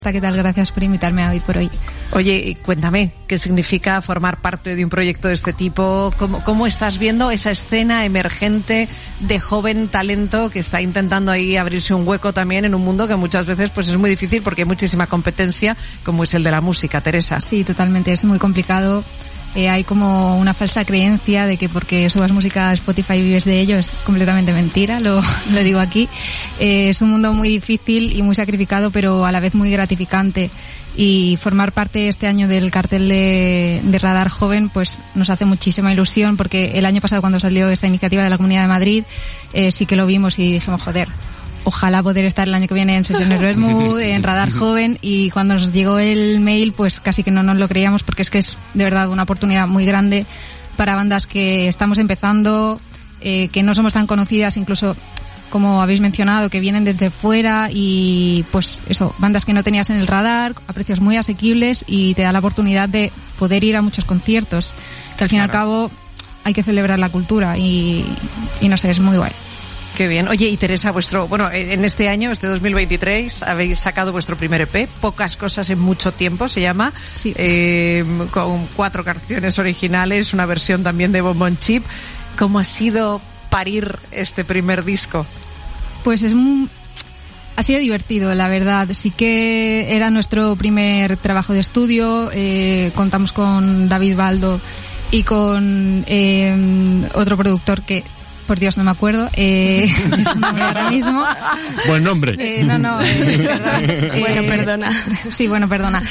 ¿Qué tal? Gracias por invitarme a Hoy por Hoy. Oye, cuéntame, ¿qué significa formar parte de un proyecto de este tipo? ¿Cómo estás viendo esa escena emergente de joven talento que está intentando ahí abrirse un hueco también en un mundo que muchas veces pues es muy difícil porque hay muchísima competencia, como es el de la música, Teresa? Sí, totalmente, es muy complicado. Hay como una falsa creencia de que porque subas música a Spotify y vives de ello. Es completamente mentira, lo digo aquí. Es un mundo muy difícil y muy sacrificado, pero a la vez muy gratificante. Y formar parte este año del cartel de Radar Joven pues nos hace muchísima ilusión, porque el año pasado, cuando salió esta iniciativa de la Comunidad de Madrid, sí que lo vimos y dijimos, joder, ojalá poder estar el año que viene en Sesiones Vermú, en Radar Joven, y cuando nos llegó el mail pues casi que no nos lo creíamos, porque es que es de verdad una oportunidad muy grande para bandas que estamos empezando, que no somos tan conocidas, incluso como habéis mencionado, que vienen desde fuera, y pues eso, bandas que no tenías en el radar, a precios muy asequibles, y te da la oportunidad de poder ir a muchos conciertos, que al fin y al cabo hay que celebrar la cultura y no sé, es muy guay. Qué bien. Oye, y Teresa, en este año, este 2023, habéis sacado vuestro primer EP, Pocas cosas en mucho tiempo, se llama, sí. Con 4 canciones originales, una versión también de Bombón Chip. ¿Cómo ha sido parir este primer disco? Pues ha sido divertido, la verdad. Sí que era nuestro primer trabajo de estudio. Contamos con David Baldo y con otro productor que, por Dios, no me acuerdo, es un nombre ahora mismo. Buen nombre. Perdón. Bueno, perdona. Sí, bueno, perdona.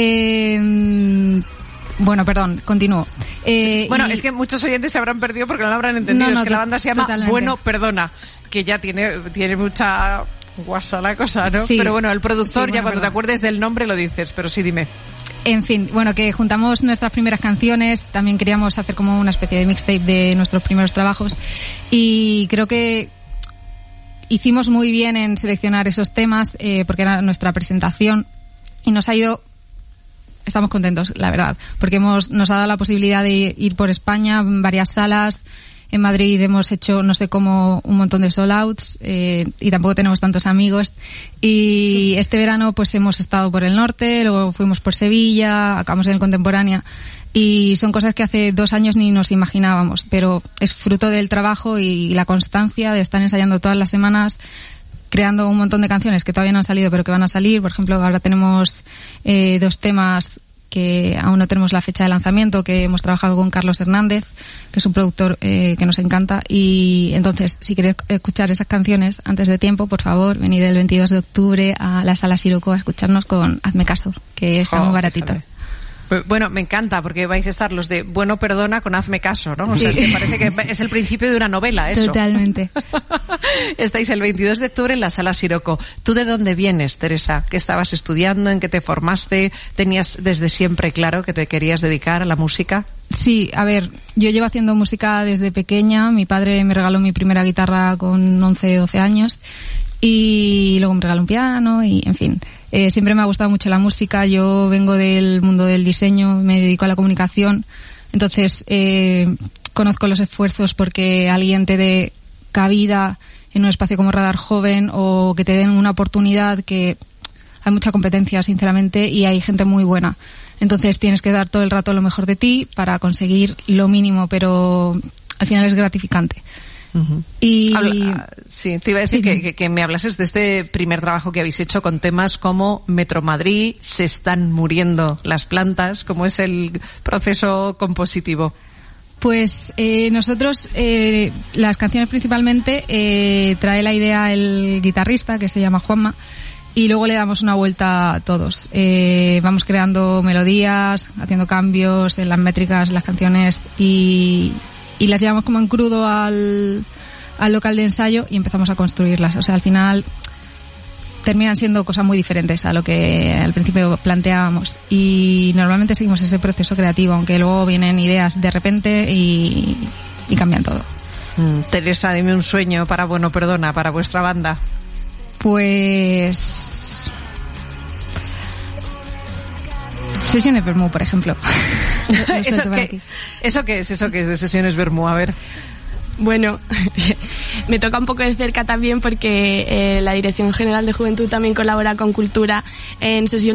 Bueno, perdón, continúo. Es que muchos oyentes se habrán perdido porque no lo habrán entendido. Es que la banda se llama totalmente. Bueno, Perdona, que ya tiene mucha guasa la cosa, ¿no? Sí. Pero bueno, el productor, Sí, ya cuando perdón. te acuerdes del nombre lo dices, pero sí, dime. En fin, bueno, que juntamos nuestras primeras canciones, también queríamos hacer como una especie de mixtape de nuestros primeros trabajos, y creo que hicimos muy bien en seleccionar esos temas, porque era nuestra presentación, y nos ha ido... Estamos contentos, la verdad, porque nos ha dado la posibilidad de ir por España, en varias salas. En Madrid hemos hecho, no sé cómo, un montón de sold-outs, y tampoco tenemos tantos amigos. Y este verano pues hemos estado por el norte, luego fuimos por Sevilla, acabamos en el Contemporánea. Y son cosas que hace 2 años ni nos imaginábamos, pero es fruto del trabajo y la constancia de estar ensayando todas las semanas, creando un montón de canciones que todavía no han salido pero que van a salir. Por ejemplo, ahora tenemos 2 temas que aún no tenemos la fecha de lanzamiento, que hemos trabajado con Carlos Hernández, que es un productor que nos encanta. Y entonces, si queréis escuchar esas canciones antes de tiempo, por favor, venid el 22 de octubre a la Sala Siroco a escucharnos con Hazme Caso, que está muy baratito. Bueno, me encanta, porque vais a estar los de Bueno, Perdona con Hazme Caso, ¿no? O sea, Sí. es que parece que es el principio de una novela, eso. Totalmente. Estáis el 22 de octubre en la Sala Siroco. ¿Tú de dónde vienes, Teresa? ¿Qué estabas estudiando? ¿En qué te formaste? ¿Tenías desde siempre claro que te querías dedicar a la música? Sí, a ver, yo llevo haciendo música desde pequeña. Mi padre me regaló mi primera guitarra con 11, 12 años, y luego me regaló un piano y, en fin, siempre me ha gustado mucho la música. Yo vengo del mundo del diseño, me dedico a la comunicación, entonces conozco los esfuerzos porque alguien te dé cabida en un espacio como Radar Joven, o que te den una oportunidad, que hay mucha competencia, sinceramente, y hay gente muy buena. Entonces tienes que dar todo el rato lo mejor de ti para conseguir lo mínimo, pero al final es gratificante. Uh-huh. Y sí, te iba a decir que me hablases de este primer trabajo que habéis hecho con temas como Metro Madrid, Se están muriendo las plantas. ¿Cómo es el proceso compositivo? Pues nosotros, las canciones principalmente, trae la idea el guitarrista, que se llama Juanma, y luego le damos una vuelta a todos. Vamos creando melodías, haciendo cambios en las métricas, las canciones, y las llevamos como en crudo al local de ensayo y empezamos a construirlas. O sea, al final terminan siendo cosas muy diferentes a lo que al principio planteábamos, y normalmente seguimos ese proceso creativo, aunque luego vienen ideas de repente y cambian todo. Teresa, dime un sueño para Bueno, Perdona, para vuestra banda. Pues Sesiones Vermú, por ejemplo. ¿Eso qué es de Sesiones Vermú? A ver. Bueno, me toca un poco de cerca también porque la Dirección General de Juventud también colabora con Cultura en sesiones